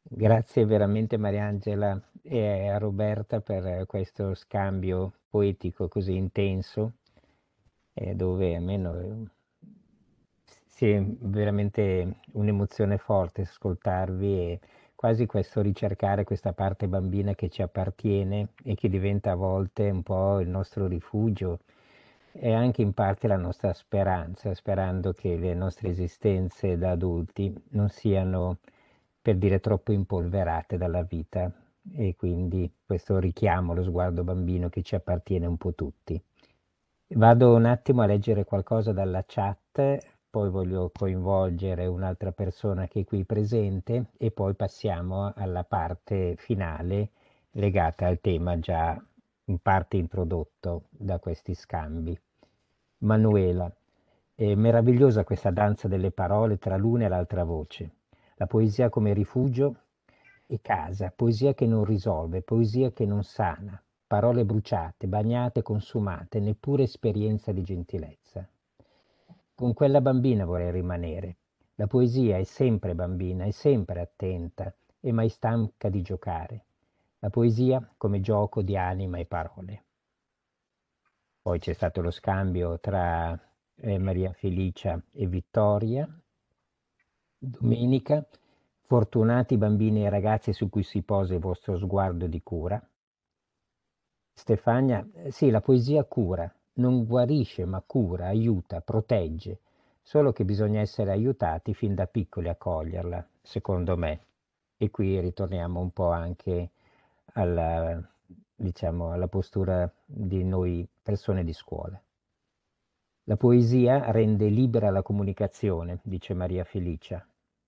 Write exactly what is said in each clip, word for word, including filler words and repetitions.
Grazie veramente Mariangela e a Roberta per questo scambio poetico così intenso, eh, dove almeno eh, sì, è veramente un'emozione forte ascoltarvi e quasi questo ricercare questa parte bambina che ci appartiene e che diventa a volte un po' il nostro rifugio e anche in parte la nostra speranza, sperando che le nostre esistenze da adulti non siano, per dire, troppo impolverate dalla vita e quindi questo richiamo allo sguardo bambino che ci appartiene un po' tutti. Vado un attimo a leggere qualcosa dalla chat, poi voglio coinvolgere un'altra persona che è qui presente e poi passiamo alla parte finale legata al tema già in parte introdotto da questi scambi. Manuela, è meravigliosa questa danza delle parole tra l'una e l'altra voce. La poesia come rifugio e casa, poesia che non risolve, poesia che non sana, parole bruciate, bagnate, consumate, neppure esperienza di gentilezza. Con quella bambina vorrei rimanere. La poesia è sempre bambina, è sempre attenta e mai stanca di giocare. La poesia come gioco di anima e parole. Poi c'è stato lo scambio tra eh, Maria Felicia e Vittoria. Domenica, fortunati i bambini e ragazzi su cui si posa il vostro sguardo di cura. Stefania, eh, sì, la poesia cura, non guarisce ma cura, aiuta, protegge, solo che bisogna essere aiutati fin da piccoli a coglierla, secondo me. E qui ritorniamo un po' anche alla, diciamo, alla postura di noi persone di scuola. La poesia rende libera la comunicazione, dice Maria Felicia.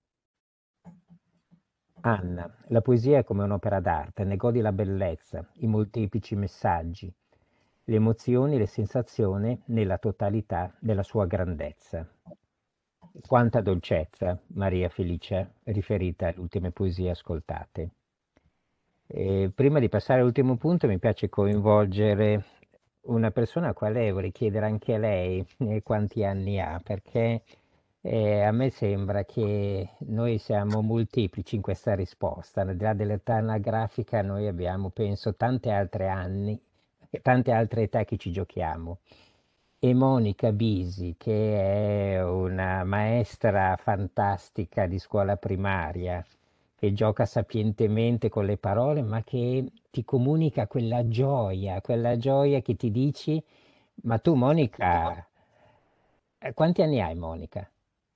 Anna, la poesia è come un'opera d'arte, ne godi la bellezza, i molteplici messaggi, le emozioni, le sensazioni nella totalità della sua grandezza. Quanta dolcezza, Maria Felice, riferita alle ultime poesie ascoltate. E prima di passare all'ultimo punto mi piace coinvolgere una persona a quale vorrei chiedere anche a lei eh, quanti anni ha, perché eh, a me sembra che noi siamo molteplici in questa risposta. Al di là dell'età anagrafica, noi abbiamo, penso, tante altre anni, tante altre età che ci giochiamo. E Monica Bisi, che è una maestra fantastica di scuola primaria, che gioca sapientemente con le parole, ma che ti comunica quella gioia, quella gioia che ti dici, ma tu Monica, eh, quanti anni hai Monica?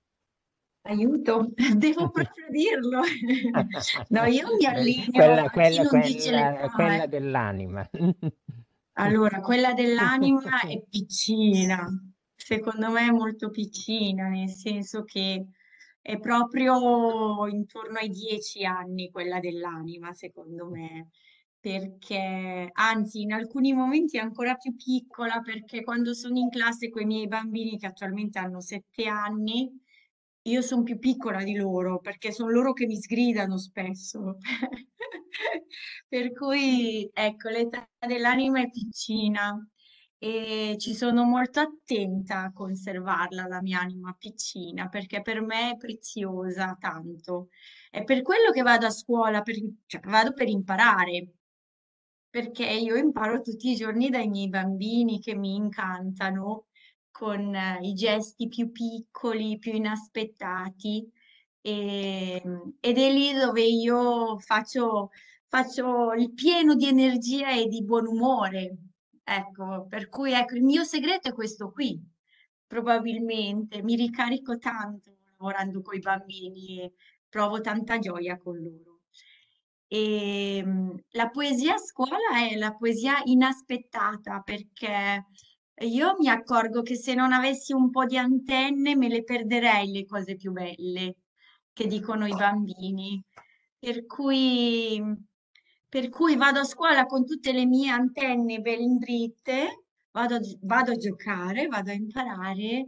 Aiuto, devo proprio dirlo. No, io mi allineo Quella, a chi quella, non dice quella, l'età, quella eh. dell'anima. Allora, quella dell'anima è piccina, secondo me è molto piccina, nel senso che è proprio intorno ai dieci anni quella dell'anima, secondo me, perché anzi in alcuni momenti è ancora più piccola perché quando sono in classe con i miei bambini che attualmente hanno sette anni, io sono più piccola di loro perché sono loro che mi sgridano spesso. Per cui, ecco, l'età dell'anima è piccina e ci sono molto attenta a conservarla, la mia anima piccina, perché per me è preziosa tanto. È per quello che vado a scuola, per- cioè vado per imparare, perché io imparo tutti i giorni dai miei bambini che mi incantano con eh, i gesti più piccoli, più inaspettati. E- ed è lì dove io faccio, faccio il pieno di energia e di buon umore. Ecco, per cui ecco, il mio segreto è questo qui. Probabilmente mi ricarico tanto lavorando con i bambini e provo tanta gioia con loro. E mh, la poesia a scuola è la poesia inaspettata perché io mi accorgo che se non avessi un po' di antenne me le perderei le cose più belle che dicono i bambini. Per cui, per cui vado a scuola con tutte le mie antenne ben dritte, vado, a gi- vado a giocare, vado a imparare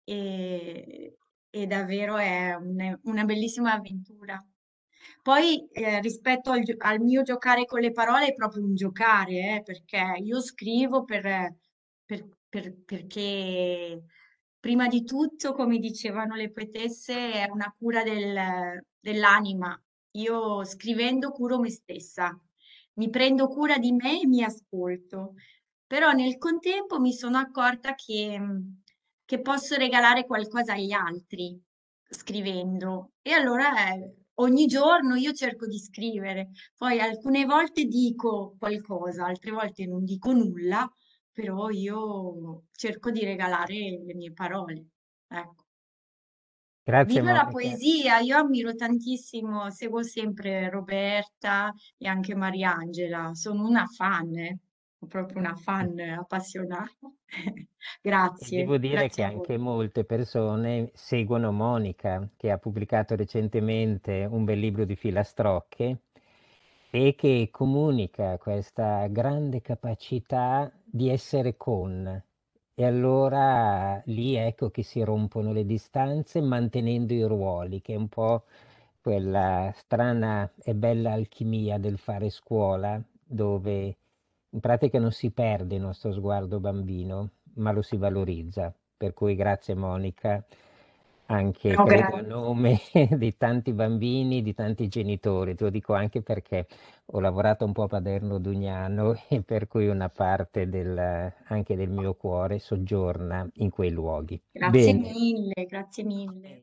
e, e davvero è un- una bellissima avventura. Poi eh, rispetto al, gio- al mio giocare con le parole è proprio un giocare, eh, perché io scrivo per, per- per- perché prima di tutto, come dicevano le poetesse, è una cura del- dell'anima io scrivendo curo me stessa, mi prendo cura di me e mi ascolto. Però nel contempo mi sono accorta che, mh, che posso regalare qualcosa agli altri scrivendo. E allora eh, ogni giorno io cerco di scrivere. Poi alcune volte dico qualcosa, altre volte non dico nulla, però io cerco di regalare le mie parole. Ecco. Grazie Viva la Monica. poesia, io ammiro tantissimo, seguo sempre Roberta e anche Mariangela, sono una fan, eh, proprio una fan appassionata. E Grazie, devo dire che grazie a anche voi. molte persone seguono Monica, che ha pubblicato recentemente un bel libro di filastrocche e che comunica questa grande capacità di essere con. E allora lì ecco che si rompono le distanze mantenendo i ruoli, che è un po' quella strana e bella alchimia del fare scuola, dove in pratica non si perde il nostro sguardo bambino, ma lo si valorizza. Per cui grazie Monica, anche No, credo a grazie. nome di tanti bambini, di tanti genitori, te lo dico anche perché ho lavorato un po' a Paderno Dugnano e per cui una parte del, anche del mio cuore soggiorna in quei luoghi. Grazie Bene. mille, grazie mille.